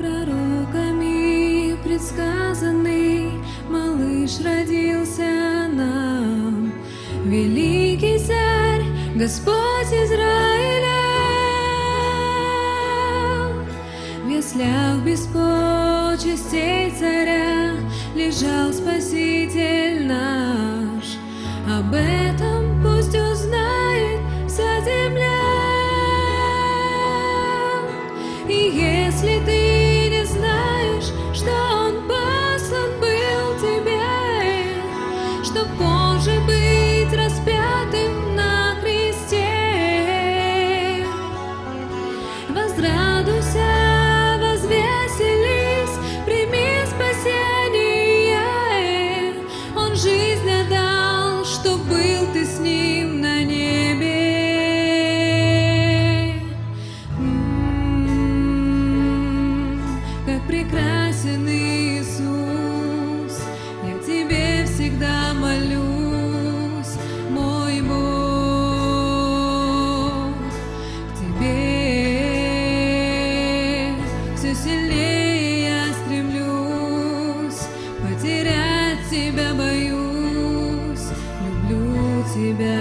Пророками предсказанный малыш родился нам, великий царь, Господь Израиля. В яслях без почестей царя лежал Спаситель наш. Об этом пусть узнает вся земля. И если ты не знаешь, что Он послан был тебе, чтоб позже быть распятым на кресте, возрадуйся, возвеселись, прими спасение. Он жизнь отдал, чтоб был ты с Ним на небе. Как прекрасен Иисус, я Тебе всегда молюсь, мой Бог. К Тебе все сильнее я стремлюсь, потерять Тебя боюсь, люблю Тебя.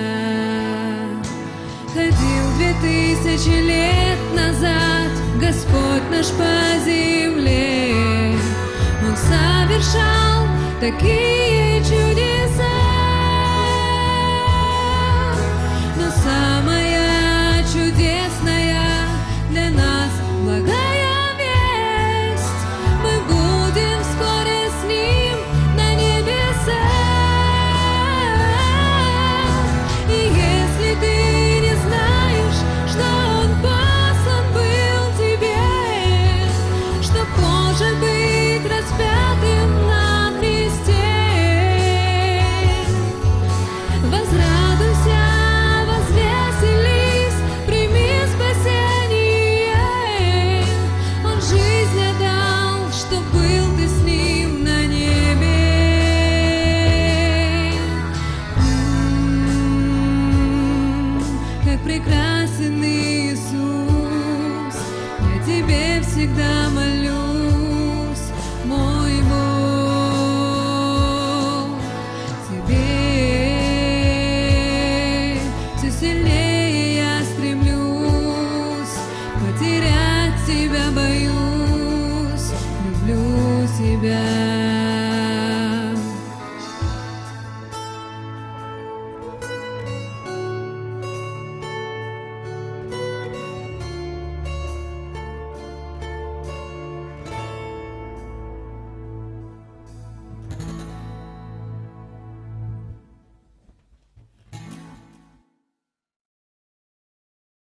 Ходил 2000 лет назад Господь наш по земле, Он совершал такие чудеса. Но самая чудесная для нас благая весть: мы будем вскоре с Ним на небесах. И если ты не знаешь, что Он послан был тебе, чтоб позже быть распятым на кресте, возрадуйся, возвеселись, прими спасение. Он жизнь отдал, чтоб был ты с Ним на небе. Как прекрасен Иисус, я Тебе всегда молюсь.